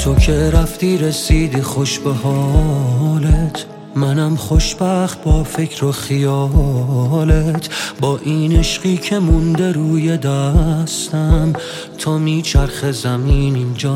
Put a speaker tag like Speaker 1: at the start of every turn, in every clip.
Speaker 1: تو که رفتی رسیدی خوش به حالت، منم خوشبخت با فکر و خیالت. با این عشقی که مونده روی دستم، تا میچرخ زمین اینجا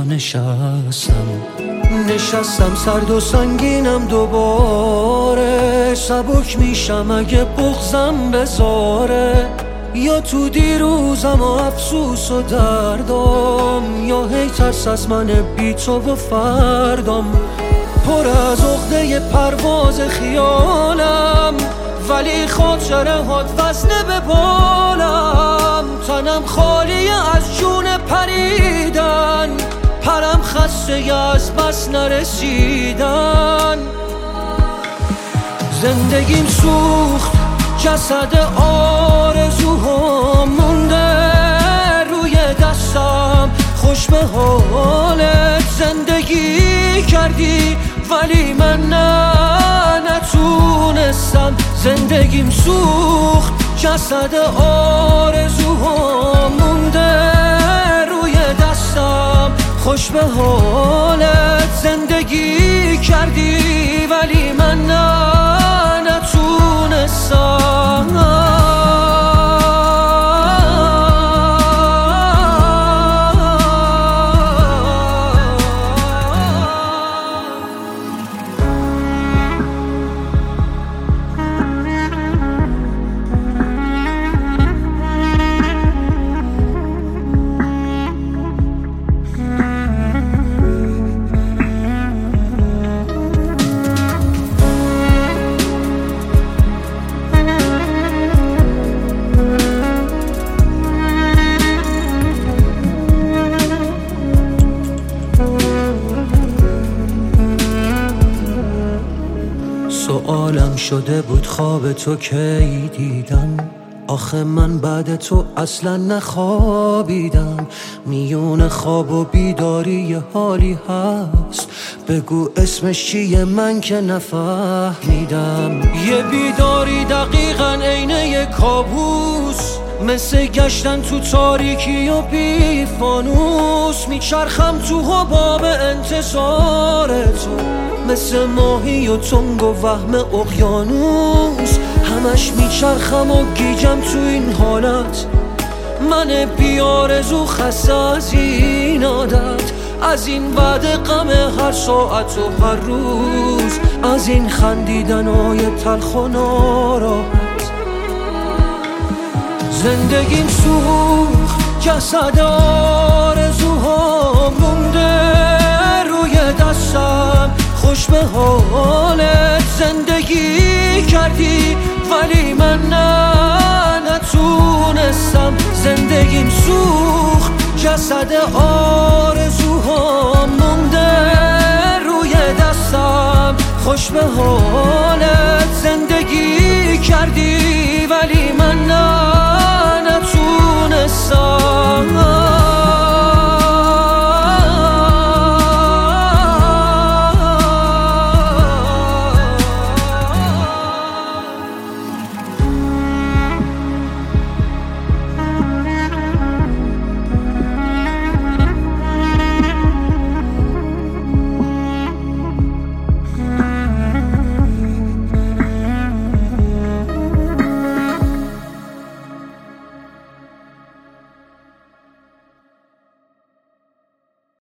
Speaker 1: نشستم سرد و سنگینم دوباره. سبک میشم اگه بغضم بذاره، یا تو دیروزم و افسوس و دردم، یا هی ترس از من بی تو و فردم. پر از عقده پرواز خیالم، ولی خاطره هات وزنه به بالم. تنم خالی از جون پریدن، پرم خسته از بس نرسیدن. زندگیم سوخت، جسد آرزوهام مونده روی دستم. خوش به حالت زندگی کردی، ولی من نتونستم. زندگیم سوخت، جسد آرزوهام مونده روی دستم. خوش به حالت زندگی کردی، ولی من نتونستم. سوالم شده بود خواب تو کی دیدم، آخه من بعد تو اصلا نخوابیدم. میون خواب و بیداری یه حالی هست، بگو اسمش چیه من که نفهمیدم. یه بیداری دقیقاً عین یه کابوس، مثل گشتن تو تاریکی و بی فانوس. میچرخم تو حباب انتظار تو، مثل ماهی و تنگ و وهم اقیانوس. همش میچرخم و گیجم تو این حالت، من بیارزو خسته از این عادت. از این بعد غم هر ساعت و هر روز، از این خندیدنای تلخ و ناراحت. زندگیم سوخت، جسد آرزوها مونده روی دستم. خوش به حالت زندگی کردی، ولی من نتونستم. زندگیم سوخت، جسد آرزوها مونده روی دستم. خوش به حالت زندگی کردی، ولی من نتونستم.